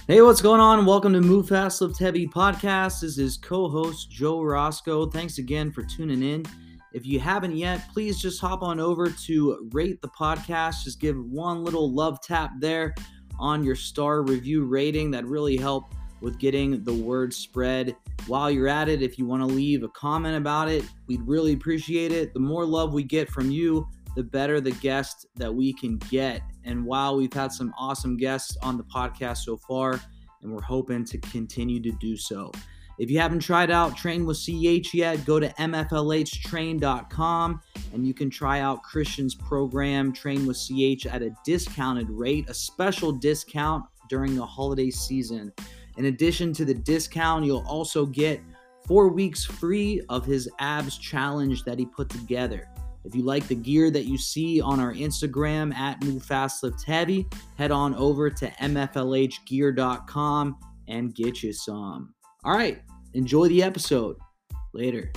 Hey, what's going on? Welcome to Move Fast, Lift Heavy podcast. This is co-host Joe Roscoe. Thanks again for tuning in. If you haven't yet, please just hop on over to rate the podcast. Just give one little love tap there on your star review rating. That really help with getting the word spread. While you're at it, if you want to leave a comment about it, we'd really appreciate it. The more love we get from you, the better the guest that we can get. And while we've had some awesome guests on the podcast so far, and we're hoping to continue to do so. If you haven't tried out Train with CH yet, go to mflhtrain.com and you can try out Christian's program, Train with CH, at a discounted rate, a special discount during the holiday season. In addition to the discount, you'll also get 4 weeks free of his abs challenge that he put together. If you like the gear that you see on our Instagram at Move Fast Lift Heavy, head on over to mflhgear.com and get you some. All right, enjoy the episode. Later.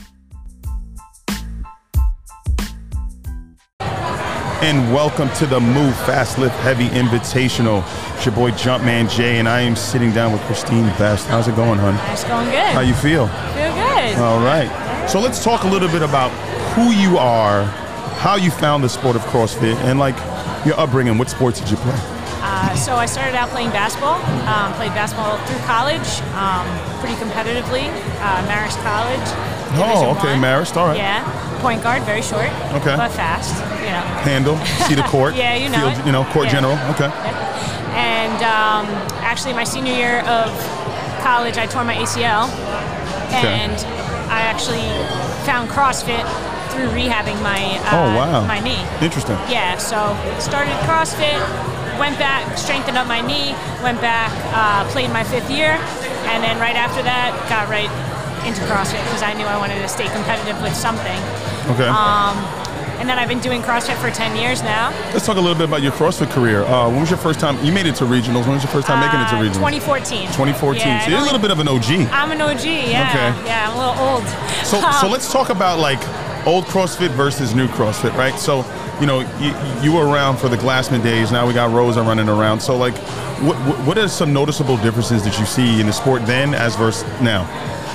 And welcome to the Move Fast Lift Heavy Invitational. It's your boy Jumpman Jay, and I am sitting down with Christine Best. How's it going, hon? It's going good. How you feel? Feel good. All right. So let's talk a little bit about who you are, how you found the sport of CrossFit, and like your upbringing. What sports did you play? So I started out playing basketball. Played basketball through college, pretty competitively. Marist College. Oh, okay, Marist. All right. Yeah. Point guard, very short. Okay. But fast. You know. Handle. See the court. Yeah, you know Field, it. You know, court Yeah. general. Okay. And actually, my senior year of college, I tore my ACL, and I actually found CrossFit through rehabbing my my knee. Interesting. Yeah, so started CrossFit, went back, strengthened up my knee, went back, played my 5th year, and then right after that, got right into CrossFit because I knew I wanted to stay competitive with something. Okay. And then I've been doing CrossFit for 10 years now. Let's talk a little bit about your CrossFit career. When was your first time? You made it to regionals. When was your first time making it to regionals? 2014. 2014. Yeah, So you're a little bit of an OG. I'm an OG, yeah. Okay. Yeah, I'm a little old. So let's talk about like old CrossFit versus new CrossFit, right? So, you know, you were around for the Glassman days. Now we got Rosa running around. So like, what are some noticeable differences that you see in the sport then as versus now?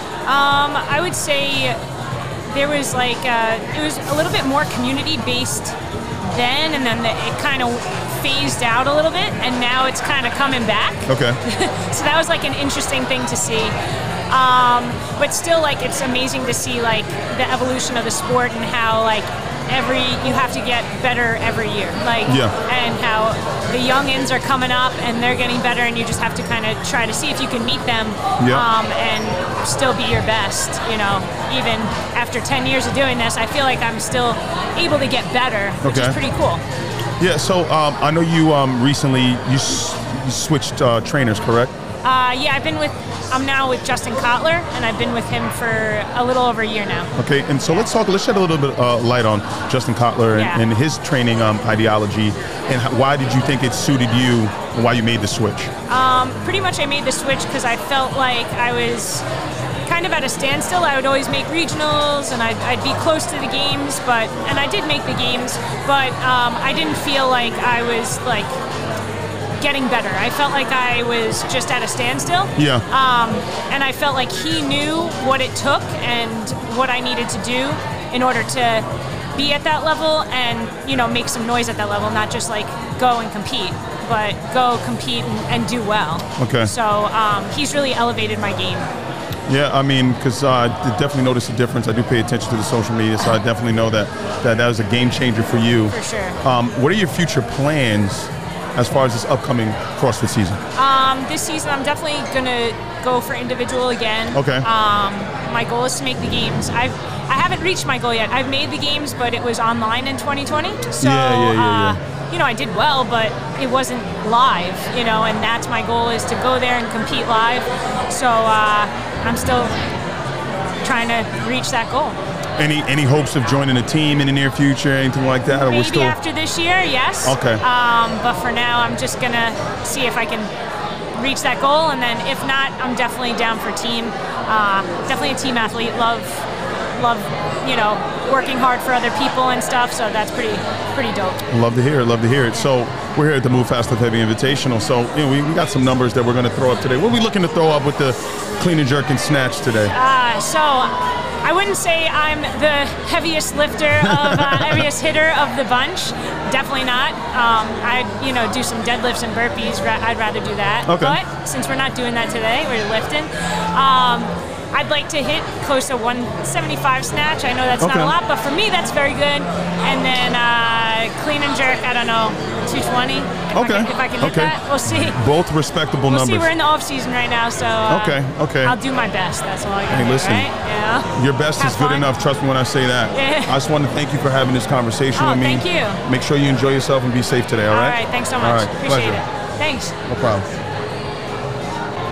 I would say there was like, it was a little bit more community-based then, and then it kind of phased out a little bit, and now it's kind of coming back. Okay. So that was like an interesting thing to see. But still, like, it's amazing to see like the evolution of the sport and how like you have to get better every year, like, and how the youngins are coming up and they're getting better, and you just have to kind of try to see if you can meet them, and still be your best. You know, even after 10 years of doing this, I feel like I'm still able to get better, which is pretty cool. Yeah. So I know you recently you switched trainers, correct? Yeah, I'm now with Justin Kotler, and I've been with him for a little over a year now. Okay, and so let's shed a little bit light on Justin Kotler and his training ideology, and why did you think it suited you, and why you made the switch? Pretty much I made the switch because I felt like I was kind of at a standstill. I would always make regionals, and I'd be close to the games, and I did make the games, but I didn't feel like I was like getting better. I felt like I was just at a standstill. Yeah. And I felt like he knew what it took and what I needed to do in order to be at that level and, you know, make some noise at that level, not just like go and compete, but go compete and do well. Okay. So he's really elevated my game. Yeah, I mean, because I definitely noticed the difference. I do pay attention to the social media, so I definitely know that was a game changer for you. For sure. What are your future plans as far as this upcoming CrossFit season? This season, I'm definitely gonna go for individual again. Okay. My goal is to make the games. I haven't reached my goal yet. I've made the games, but it was online in 2020. So, you know, I did well, but it wasn't live. You know, and that's my goal, is to go there and compete live. So I'm still trying to reach that goal. Any hopes of joining a team in the near future, anything like that? Or Maybe after this year, yes. Okay. But for now, I'm just gonna see if I can reach that goal, and then if not, I'm definitely down for team. Definitely a team athlete. Love love, you know, working hard for other people and stuff. So that's pretty dope. Love to hear it. Love to hear it. So we're here at the Move Fast Lift Heavy Invitational. So you know, we got some numbers that we're going to throw up today. What are we looking to throw up with the clean and jerk and snatch today? So I wouldn't say I'm the heaviest lifter of heaviest hitter of the bunch. Definitely not. I do some deadlifts and burpees. I'd rather do that. Okay. But since we're not doing that today, we're lifting. I'd like to hit close to 175 snatch. I know that's not a lot, but for me that's very good. And then clean and jerk, I don't know, 220. If I can hit that, we'll see. Both respectable numbers. We'll see. We're in the off season right now, so I'll do my best. That's all I got. Hey, listen, right? Yeah. Your best is good enough. Trust me when I say that. Yeah. I just want to thank you for having this conversation with me. Thank you. Make sure you enjoy yourself and be safe today. All right. All right. Thanks so much. All right. Appreciate Pleasure. it. Thanks. No problem.